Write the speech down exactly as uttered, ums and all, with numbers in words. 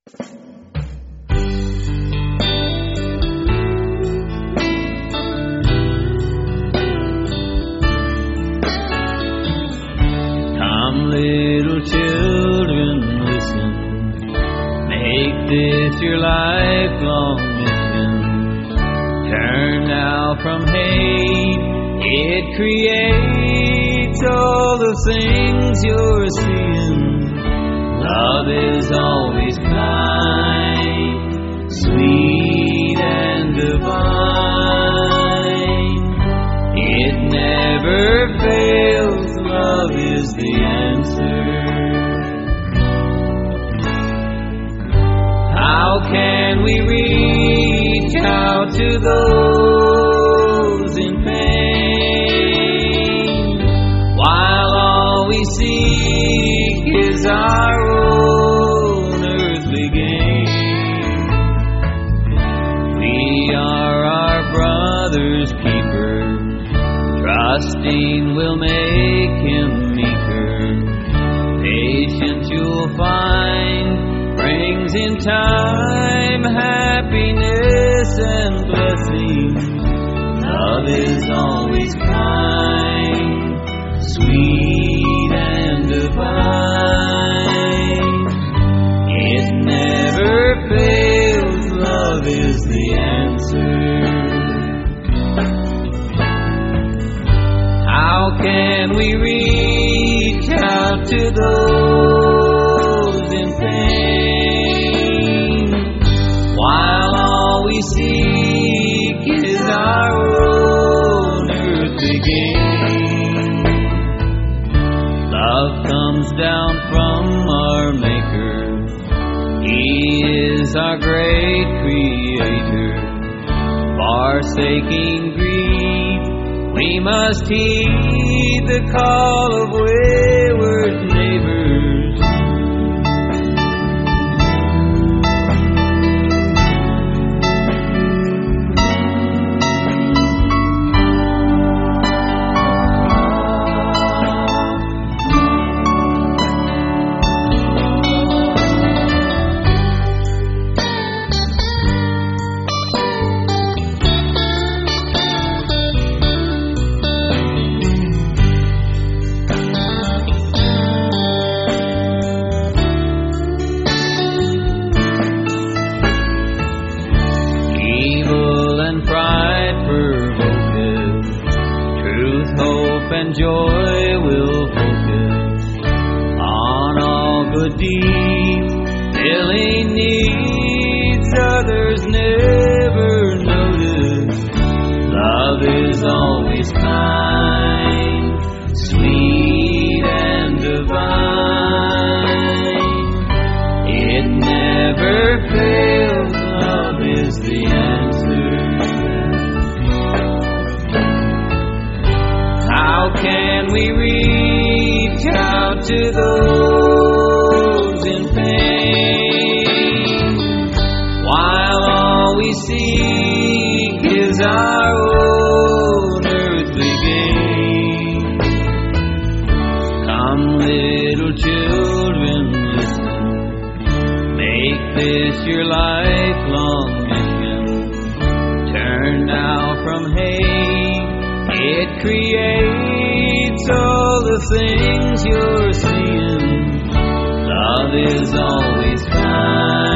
Come, little children, listen. Make this your lifelong mission. Turn now from hate. It creates all the things you're seeing. Love is always kind, sweet and divine. It never fails. Love is the answer. How can we reach out to those in pain while all we seek is our own earthly gain? We are our brother's keeper, trusting will make him meeker. Patience you'll find brings in time happiness and blessing. Love is always kind, sweet and divine. It never fails. Love is the answer. How can we reach out to those in pain while all we seek is our own earthly gain? Love comes down from our Maker. He is our great Creator. Forsaking greed, we must heed the call of wayward neighbors. And joy will focus on all good deeds, filling needs others never notice. Love is always kind, sweet and divine. It never fails. Love is the answer. How can we reach out to those in pain while all we seek is our own earthly gain? Come, little children, listen. Make this your lifelong mission. Turn now from hate. It creates all the things you're seeing. Love is always kind.